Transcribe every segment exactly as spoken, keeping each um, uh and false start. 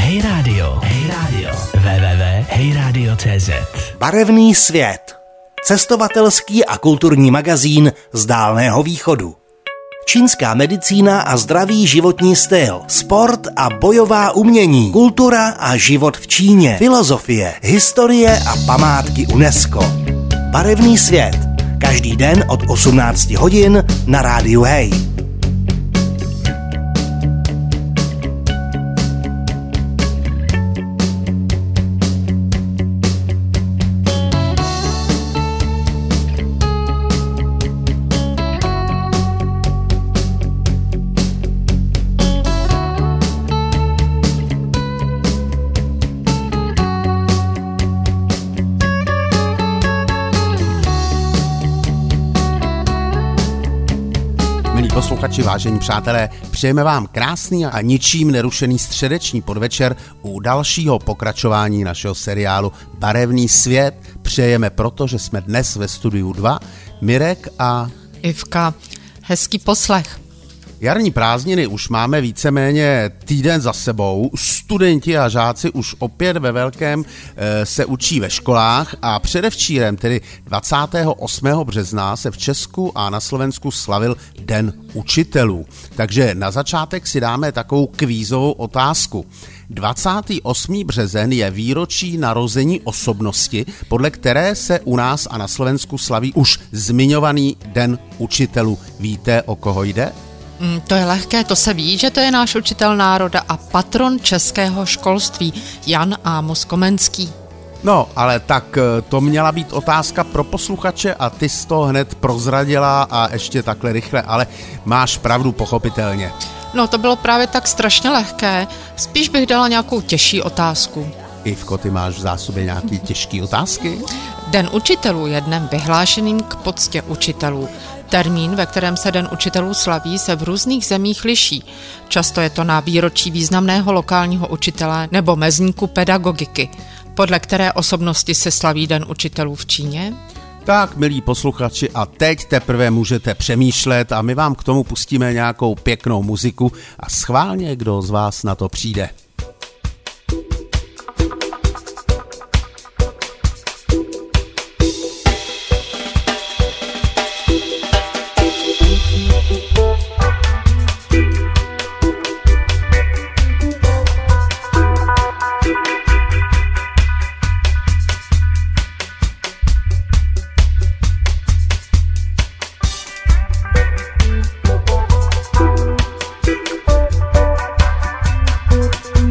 Hey Radio, Hey Radio, w w w tečka hej radio tečka cé zet. Barevný svět. Cestovatelský a kulturní magazín z Dálného východu. Čínská medicína a zdravý životní styl, sport a bojová umění, kultura a život v Číně, filozofie, historie a památky UNESCO. Barevný svět. Každý den od osmnácti hodin na rádiu Hey. Posluchači, vážení přátelé, přejeme vám krásný a ničím nerušený středeční podvečer u dalšího pokračování našeho seriálu Barevný svět. Přejeme proto, že jsme dnes ve studiu dva, Mirek a Ivka. Hezký poslech. Jarní prázdniny už máme víceméně týden za sebou, studenti a žáci už opět ve velkém e, se učí ve školách a předevčírem, tedy dvacátého osmého března, se v Česku a na Slovensku slavil Den učitelů. Takže na začátek si dáme takovou kvízovou otázku. dvacátého osmého březen je výročí narození osobnosti, podle které se u nás a na Slovensku slaví už zmiňovaný Den učitelů. Víte, o koho jde? Mm, to je lehké, to se ví, že to je náš učitel národa a patron českého školství, Jan Amos Komenský. No, ale tak to měla být otázka pro posluchače a ty jsi to hned prozradila a ještě takhle rychle, ale máš pravdu pochopitelně. No, to bylo právě tak strašně lehké, spíš bych dala nějakou těžší otázku. Ivko, ty máš v zásobě nějaký těžký otázky? Den učitelů je dnem vyhlášeným k poctě učitelů. Termín, ve kterém se Den učitelů slaví, se v různých zemích liší. Často je to na výročí významného lokálního učitele nebo mezníku pedagogiky. Podle které osobnosti se slaví Den učitelů v Číně? Tak, milí posluchači, a teď teprve můžete přemýšlet a my vám k tomu pustíme nějakou pěknou muziku a schválně, kdo z vás na to přijde. Thank you.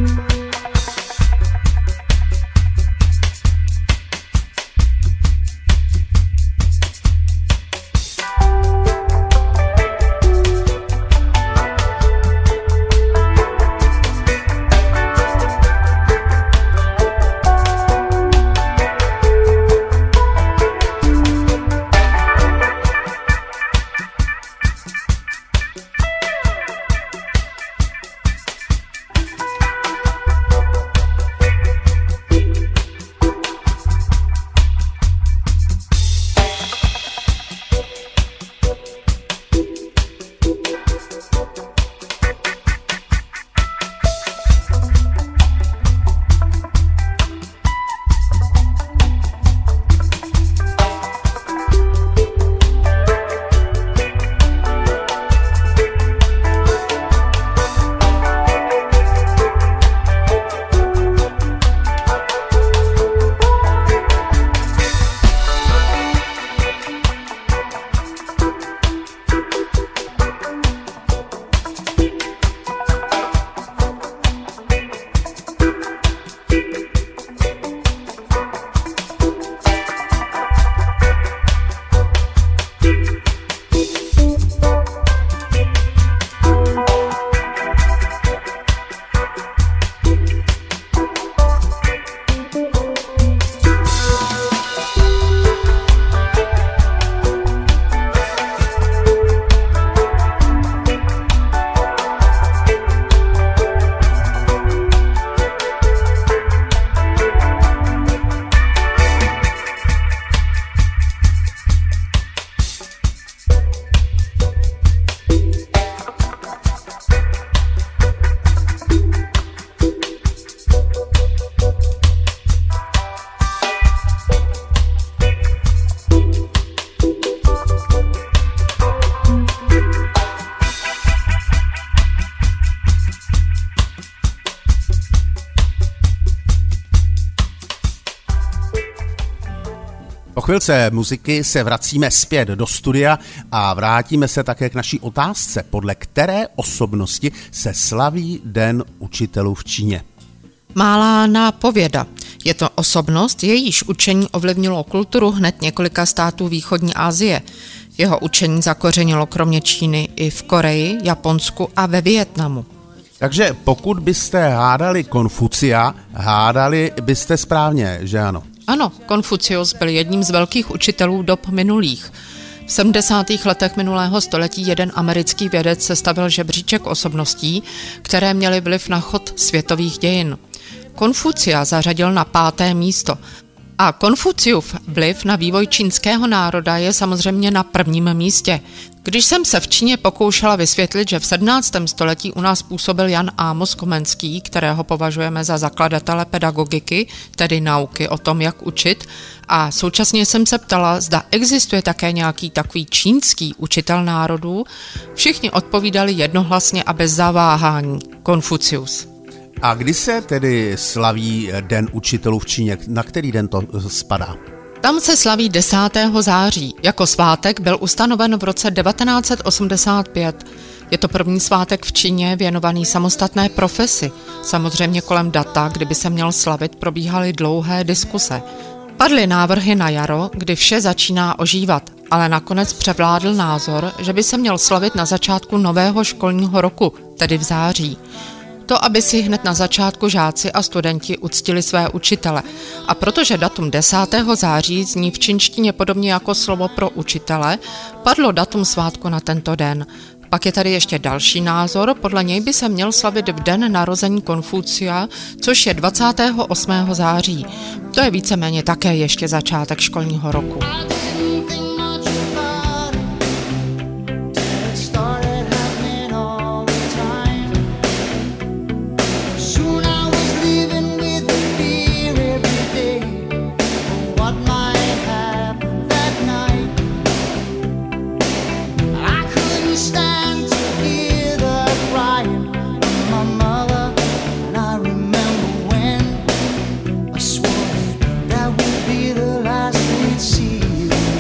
chvilce muziky se vracíme zpět do studia a vrátíme se také k naší otázce, podle které osobnosti se slaví Den učitelů v Číně. Malá nápověda. Je to osobnost, jejíž učení ovlivnilo kulturu hned několika států východní Asie. Jeho učení zakořenilo kromě Číny i v Koreji, Japonsku a ve Vietnamu. Takže pokud byste hádali Konfucia, hádali byste správně, že ano? Ano, Konfucius byl jedním z velkých učitelů dob minulých. V sedmdesátých letech minulého století jeden americký vědec sestavil žebříček osobností, které měly vliv na chod světových dějin. Konfucia zařadil na páté místo. A Konfuciův vliv na vývoj čínského národa je samozřejmě na prvním místě. Když jsem se v Číně pokoušela vysvětlit, že v sedmnáctém století u nás působil Jan Amos Komenský, kterého považujeme za zakladatele pedagogiky, tedy nauky o tom, jak učit, a současně jsem se ptala, zda existuje také nějaký takový čínský učitel národů, všichni odpovídali jednohlasně a bez zaváhání: Konfucius. A kdy se tedy slaví Den učitelů v Číně? Na který den to spadá? Tam se slaví desátého září. Jako svátek byl ustanoven v roce devatenáct set osmdesát pět. Je to první svátek v Číně věnovaný samostatné profesi. Samozřejmě kolem data, kdyby se měl slavit, probíhaly dlouhé diskuse. Padly návrhy na jaro, kdy vše začíná ožívat, ale nakonec převládl názor, že by se měl slavit na začátku nového školního roku, tedy v září. To, aby si hned na začátku žáci a studenti uctili své učitele. A protože datum desátého září zní v čínštině podobně jako slovo pro učitele, padlo datum svátku na tento den. Pak je tady ještě další názor, podle něj by se měl slavit v den narození Konfucia, což je dvacátého osmého září. To je víceméně také ještě začátek školního roku. I swore that would be the last we'd see.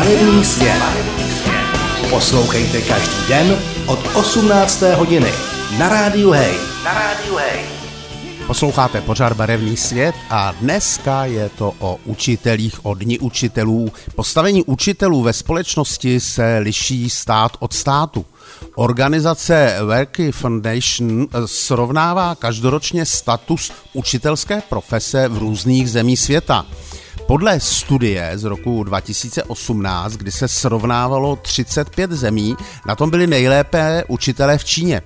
Barevný svět. Poslouchejte každý den od osmnácté hodiny na rádiu Hej. Na rádiu Hej. Posloucháte pořad Barevný svět a dneska je to o učitelích, o dni učitelů. Postavení učitelů ve společnosti se liší stát od státu. Organizace Werky Foundation srovnává každoročně status učitelské profese v různých zemích světa. Podle studie z roku dva tisíce osmnáct, kdy se srovnávalo třicet pět zemí, na tom byli nejlépe učitelé v Číně.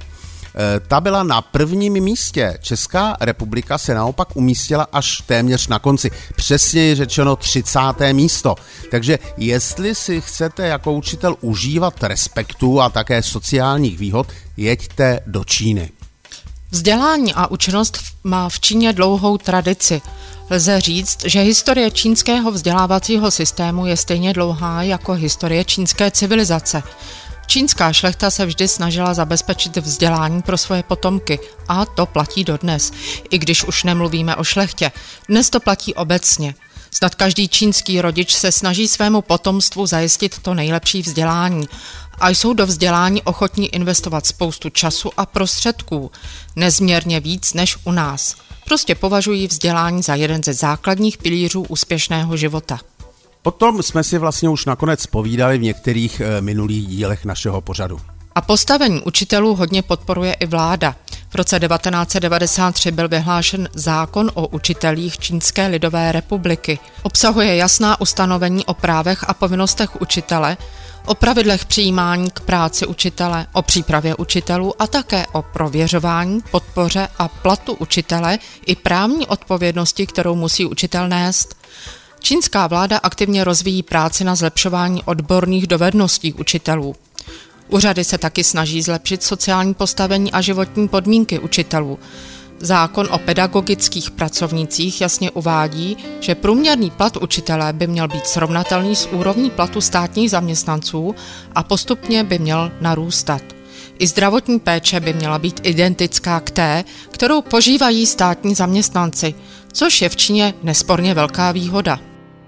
Ta byla na prvním místě. Česká republika se naopak umístila až téměř na konci. Přesněji řečeno třicáté místo. Takže jestli si chcete jako učitel užívat respektu a také sociálních výhod, jeďte do Číny. Vzdělání a učenost má v Číně dlouhou tradici. Lze říct, že historie čínského vzdělávacího systému je stejně dlouhá jako historie čínské civilizace. Čínská šlechta se vždy snažila zabezpečit vzdělání pro svoje potomky a to platí dodnes. I když už nemluvíme o šlechtě, dnes to platí obecně. Snad každý čínský rodič se snaží svému potomstvu zajistit to nejlepší vzdělání a jsou do vzdělání ochotní investovat spoustu času a prostředků, nezměrně víc než u nás. Prostě považují vzdělání za jeden ze základních pilířů úspěšného života. O tom jsme si vlastně už nakonec povídali v některých e, minulých dílech našeho pořadu. A postavení učitelů hodně podporuje i vláda. V roce devatenáct set devadesát tři byl vyhlášen zákon o učitelích Čínské lidové republiky. Obsahuje jasná ustanovení o právech a povinnostech učitele, o pravidlech přijímání k práci učitele, o přípravě učitelů a také o prověřování, podpoře a platu učitele i právní odpovědnosti, kterou musí učitel nést. Čínská vláda aktivně rozvíjí práci na zlepšování odborných dovedností učitelů. Úřady se taky snaží zlepšit sociální postavení a životní podmínky učitelů. Zákon o pedagogických pracovnících jasně uvádí, že průměrný plat učitele by měl být srovnatelný s úrovní platu státních zaměstnanců a postupně by měl narůstat. I zdravotní péče by měla být identická k té, kterou požívají státní zaměstnanci, což je v Číně nesporně velká výhoda.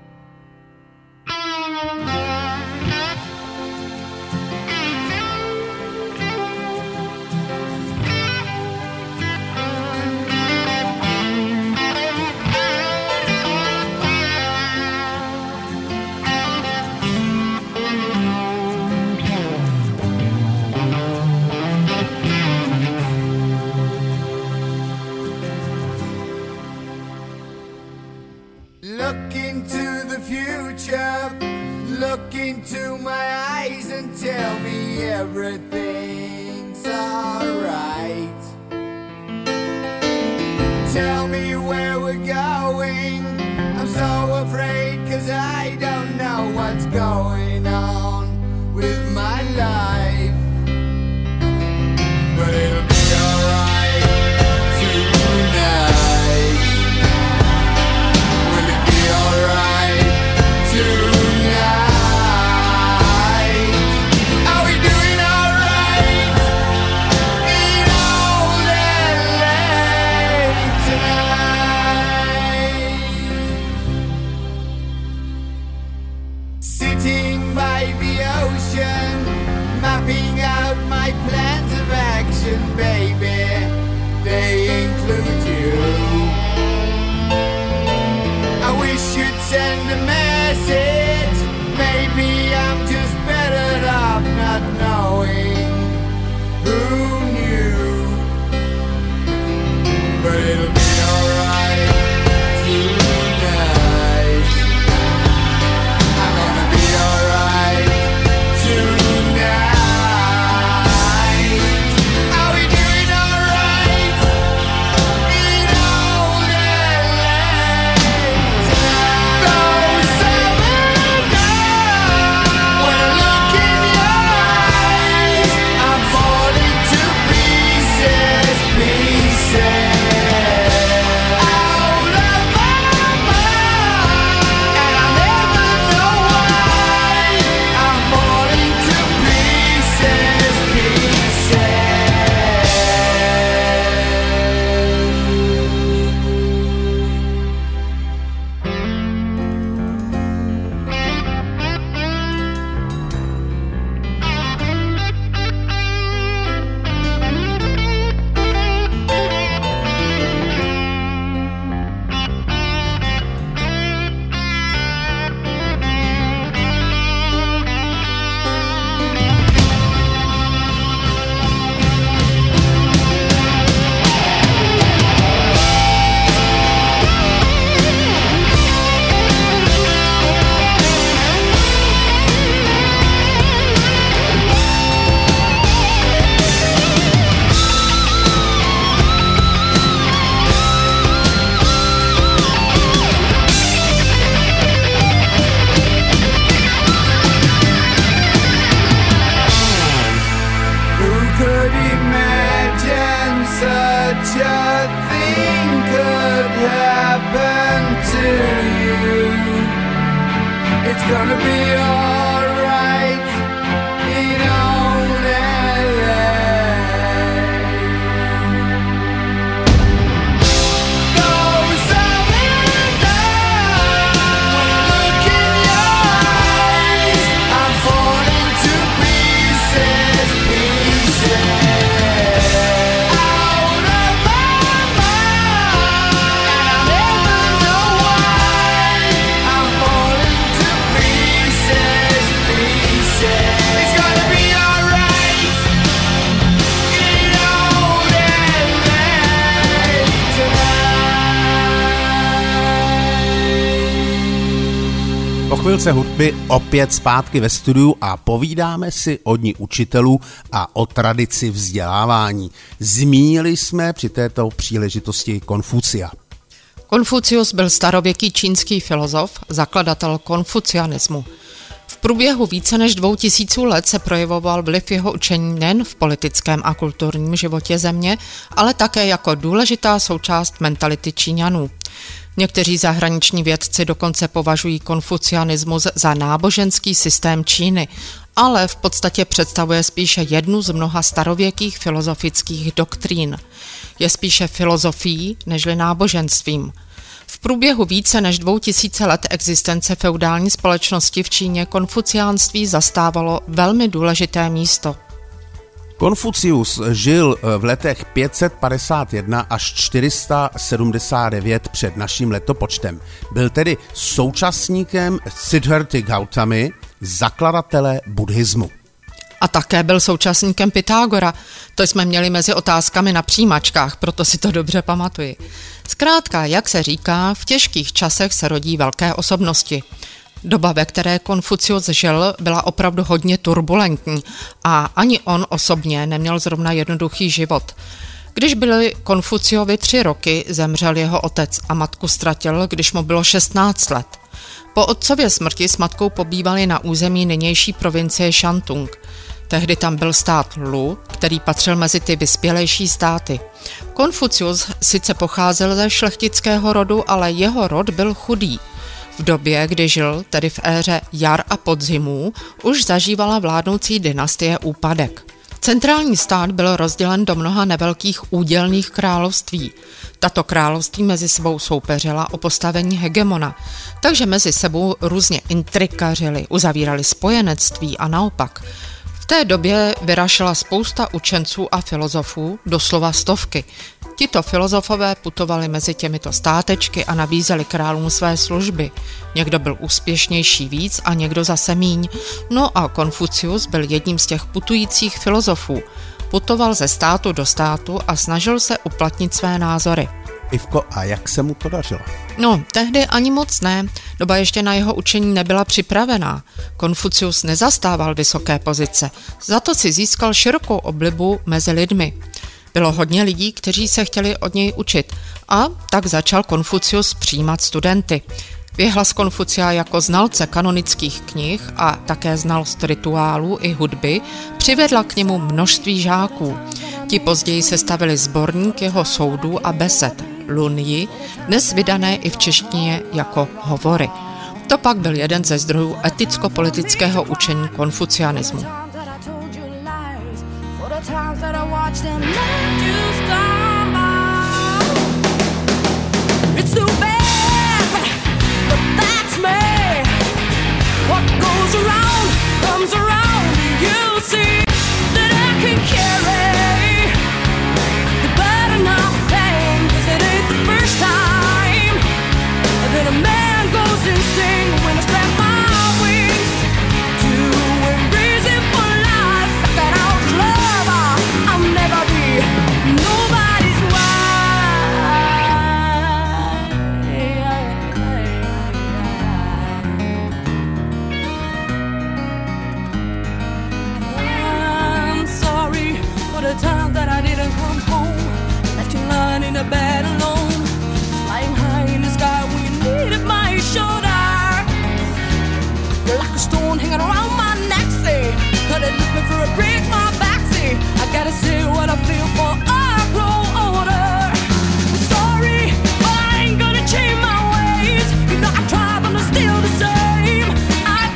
Look into the future, look into my eyes and tell me everything's alright. Tell me where we're going, I'm so afraid 'cause I don't know what's going on with my life. But it'll be alright tonight. Will it be alright tonight? Are we doing alright in old L A tonight? Sitting by the ocean, mapping out my plans of action, baby, they include you. I wish you'd send a message, maybe I'm just better off not knowing who knew. But it'll be alright tonight. I'm gonna be alright tonight. gonna be alright in old L A. Those are the look in your eyes, I'm falling to pieces, pieces. Out of my mind, and I never know why. I'm falling to pieces, pieces. It's gonna be alright in old L A tonight. Po chvilce hudby opět zpátky ve studiu a povídáme si o dni učitelů a o tradici vzdělávání. Zmínili jsme při této příležitosti Konfucia. Konfucius byl starověký čínský filozof, zakladatel konfucianismu. V průběhu více než dvou tisíců let se projevoval vliv jeho učení nejen v politickém a kulturním životě země, ale také jako důležitá součást mentality Číňanů. Někteří zahraniční vědci dokonce považují konfucianismus za náboženský systém Číny, ale v podstatě představuje spíše jednu z mnoha starověkých filozofických doktrín. Je spíše filozofií nežli náboženstvím. V průběhu více než dvou tisíce let existence feudální společnosti v Číně konfuciánství zastávalo velmi důležité místo. Konfucius žil v letech pět set padesát jedna až čtyři sta sedmdesát devět před naším letopočtem. Byl tedy současníkem Siddharty Gautamy, zakladatele buddhismu. A také byl současníkem Pythagora. To jsme měli mezi otázkami na přijímačkách, proto si to dobře pamatuji. Zkrátka, jak se říká, v těžkých časech se rodí velké osobnosti. Doba, ve které Konfucius žil, byla opravdu hodně turbulentní a ani on osobně neměl zrovna jednoduchý život. Když byli Konfuciovi tři roky, zemřel jeho otec a matku ztratil, když mu bylo šestnáct let. Po otcově smrti s matkou pobývali na území nynější provincie Shantung. Tehdy tam byl stát Lu, který patřil mezi ty vyspělejší státy. Konfucius sice pocházel ze šlechtického rodu, ale jeho rod byl chudý. V době, kdy žil, tedy v éře jar a podzimů, už zažívala vládnoucí dynastie úpadek. Centrální stát byl rozdělen do mnoha nevelkých údělných království. Tato království mezi sebou soupeřila o postavení hegemona, takže mezi sebou různě intrikařili, uzavírali spojenectví a naopak. V té době vyrašila spousta učenců a filozofů, doslova stovky. Tito filozofové putovali mezi těmito státečky a nabízeli králům své služby. Někdo byl úspěšnější víc a někdo zase míň. No a Konfucius byl jedním z těch putujících filozofů. Putoval ze státu do státu a snažil se uplatnit své názory. Ivko, a jak se mu to dařilo? No, tehdy ani moc ne. Doba ještě na jeho učení nebyla připravená. Konfucius nezastával vysoké pozice, za to si získal širokou oblibu mezi lidmi. Bylo hodně lidí, kteří se chtěli od něj učit a tak začal Konfucius přijímat studenty. Věhlas Konfucia jako znalce kanonických knih a také znalost rituálů i hudby přivedla k němu množství žáků. Ti později sestavili sborník jeho soudů a besed, Lunyi, dnes vydané i v češtině jako hovory. To pak byl jeden ze zdrojů eticko-politického učení konfucianismu. I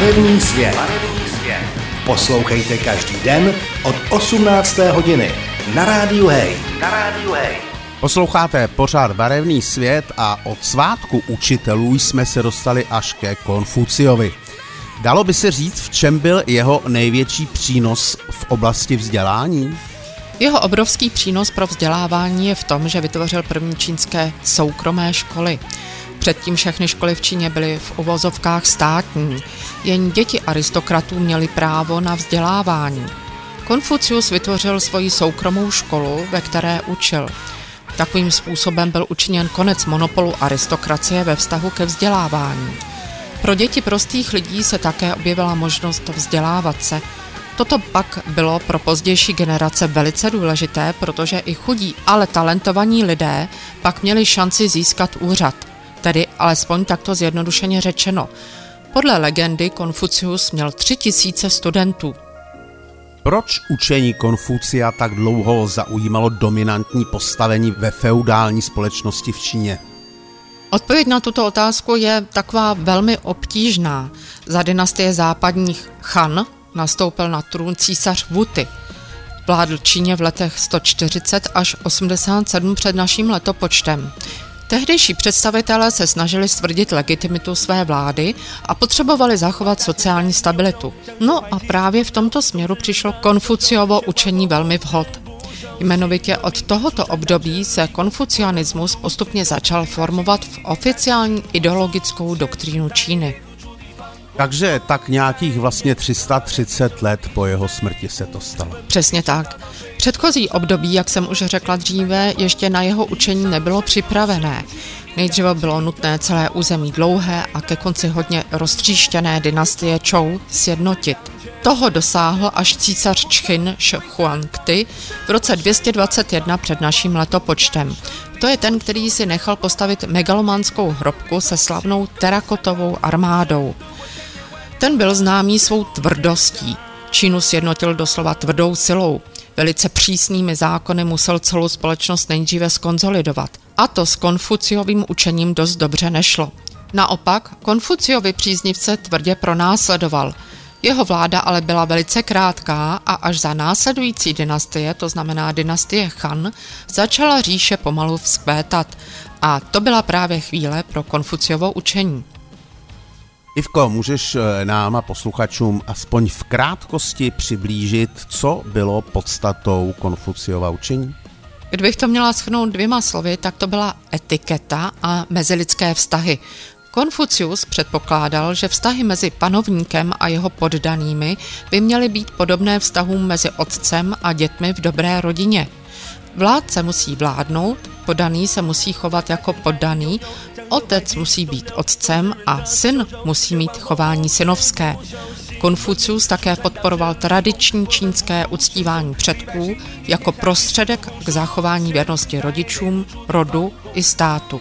Barevný svět. Poslouchejte každý den od osmnácté hodiny na rádiu Hej. Na rádiu Hej. Posloucháte pořád Barevný svět a od svátku učitelů jsme se dostali až ke Konfuciovi. Dalo by se říct, v čem byl jeho největší přínos v oblasti vzdělání? Jeho obrovský přínos pro vzdělávání je v tom, že vytvořil první čínské soukromé školy. Předtím všechny školy v Číně byly v uvozovkách státní, jen děti aristokratů měly právo na vzdělávání. Konfucius vytvořil svoji soukromou školu, ve které učil. Takovým způsobem byl učiněn konec monopolu aristokracie ve vztahu ke vzdělávání. Pro děti prostých lidí se také objevila možnost vzdělávat se. Toto pak bylo pro pozdější generace velice důležité, protože i chudí, ale talentovaní lidé pak měli šanci získat úřad. Tedy alespoň takto zjednodušeně řečeno. Podle legendy Konfucius měl tři tisíce studentů. Proč učení Konfucia tak dlouho zaujímalo dominantní postavení ve feudální společnosti v Číně? Odpověď na tuto otázku je taková velmi obtížná. Za dynastie západních Han nastoupil na trůn císař Wuty. Vládl Číně v letech sto čtyřicet až osmdesát sedm před naším letopočtem. Tehdejší představitelé se snažili stvrdit legitimitu své vlády a potřebovali zachovat sociální stabilitu. No a právě v tomto směru přišlo Konfuciovo učení velmi vhod. Jmenovitě od tohoto období se konfucianismus postupně začal formovat v oficiální ideologickou doktrínu Číny. Takže tak nějakých vlastně tři sta třicet let po jeho smrti se to stalo. Přesně tak. Předchozí období, jak jsem už řekla dříve, ještě na jeho učení nebylo připravené. Nejdříve bylo nutné celé území dlouhé a ke konci hodně roztříštěné dynastie Čou sjednotit. Toho dosáhl až císař Čchin Š. Huangti v roce dvě stě dvacet jedna před naším letopočtem. To je ten, který si nechal postavit megalomanskou hrobku se slavnou terakotovou armádou. Ten byl známý svou tvrdostí. Čínu sjednotil doslova tvrdou silou. Velice přísnými zákony musel celou společnost nejdříve skonsolidovat. A to s Konfuciovým učením dost dobře nešlo. Naopak, Konfuciovi příznivce tvrdě pronásledoval. Jeho vláda ale byla velice krátká a až za následující dynastie, to znamená dynastie Han, začala říše pomalu vzkvétat. A to byla právě chvíle pro Konfuciovo učení. Ivko, můžeš nám a posluchačům aspoň v krátkosti přiblížit, co bylo podstatou Konfuciova učení? Kdybych to měla shrnout dvěma slovy, tak to byla etiketa a mezilidské vztahy. Konfucius předpokládal, že vztahy mezi panovníkem a jeho poddanými by měly být podobné vztahům mezi otcem a dětmi v dobré rodině. Vládce musí vládnout, poddaný se musí chovat jako poddaný, otec musí být otcem a syn musí mít chování synovské. Konfucius také podporoval tradiční čínské uctívání předků jako prostředek k zachování věrnosti rodičům, rodu i státu.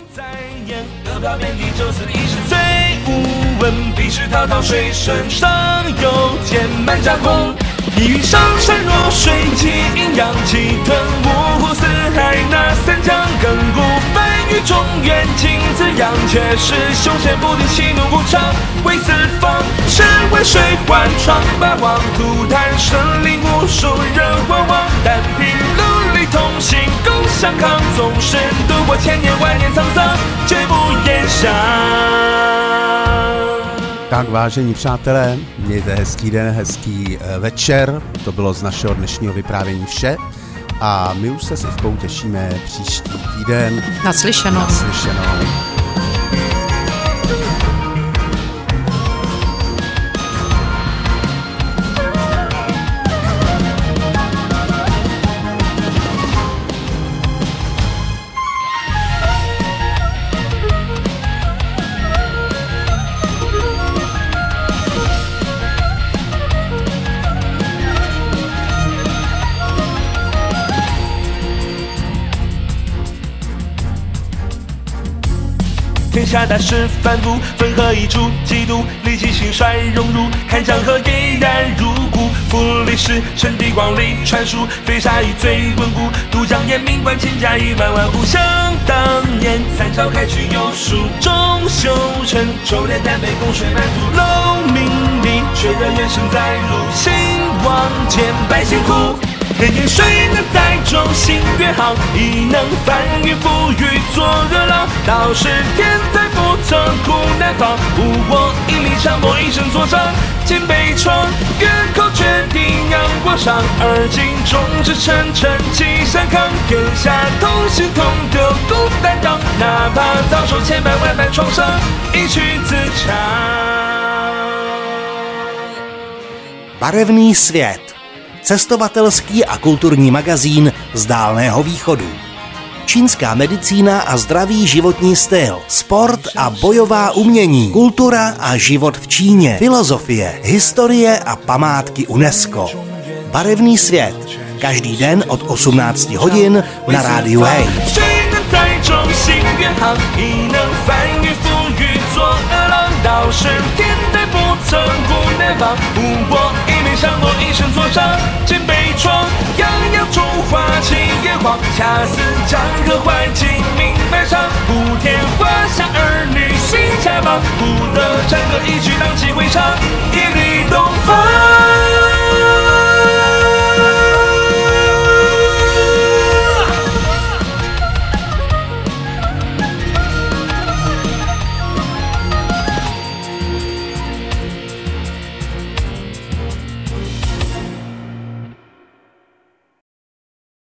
Tak, vážení přátelé, mějte hezký den, hezký večer. To bylo z našeho dnešního vyprávění vše. A my už se s Ivkou těšíme příští týden. Naslyšenou. Naslyšenou. 天下大事反复，分合一处，嫉妒力气兴衰荣辱，看江河嫣然入骨。富历史，趁帝光历传书，飞沙与最稳固。都江堰名冠千家与万万户。想当年，三朝开去有数，中修成，周连丹北供水满途。楼明里， 却仍然身在如兴望见百姓苦。人言谁能载舟行远航，亦能翻云覆雨作热浪。道是天灾不曾苦难防，无我一力强搏一生作战。肩背创，远口决定阳光上，而今众志成城齐山扛，天下同心同德共担当，哪怕遭受千百万般创伤，一曲自强。 Barevný svět. Cestovatelský a kulturní magazín z Dálného východu. Čínská medicína a zdravý životní styl, sport a bojová umění, kultura a život v Číně, filozofie, historie a památky UNESCO. Barevný svět. Každý den od osmnácti hodin na rádiu Hej. 不得战歌一曲荡气回肠，一缕东风。